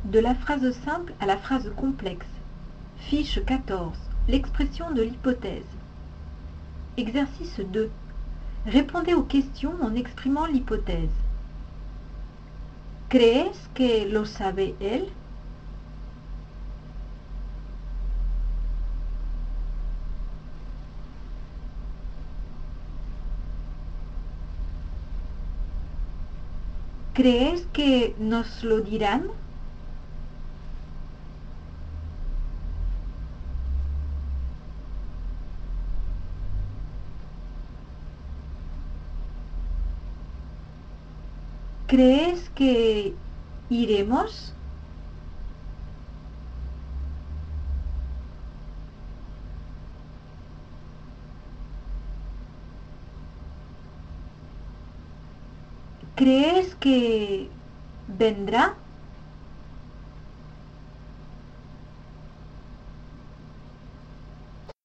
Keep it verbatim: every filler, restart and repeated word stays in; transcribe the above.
De la phrase simple à la phrase complexe. Fiche quatorze. L'expression de l'hypothèse. Exercice deux. Répondez aux questions en exprimant l'hypothèse. ¿Crees que lo sabe él? ¿Crees que nos lo dirán? ¿Crees que iremos? ¿Crees que vendrá?